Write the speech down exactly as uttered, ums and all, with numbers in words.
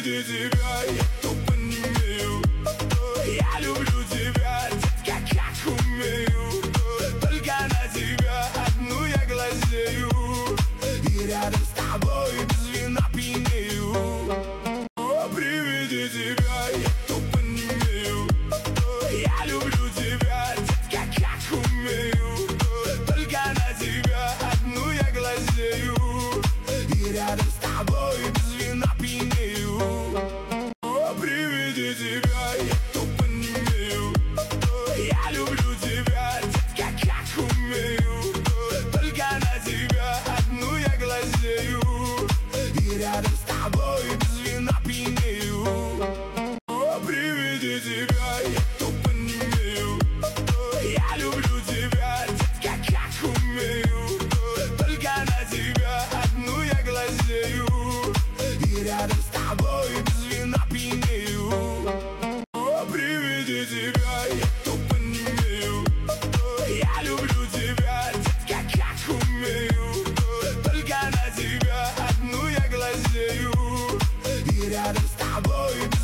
виде тебя я тупо немею. Я люблю тебя, детка, как умею. Только на тебя одну я глазею, и рядом с тобой без вина пьянею. При виде тебя я тупо немею. Я люблю тебя, детка, как умею. Только на тебя одну я глазею, и рядом с тобой без вина пьянею. При виде тебя я тупо немею. Я люблю тебя, детка, как умею. Только на тебя одну я глазею, и рядом с тобой без вина пьянею. При виде тебя я тупо немею. Я люблю тебя, детка, как умею. Только на тебя одну я глазею, и рядом с тобой без вина пьянею. При виде тебя я тупо немею. Я люблю тебя, детка, как умею. Только на тебя одну я глазею, и рядом с тобой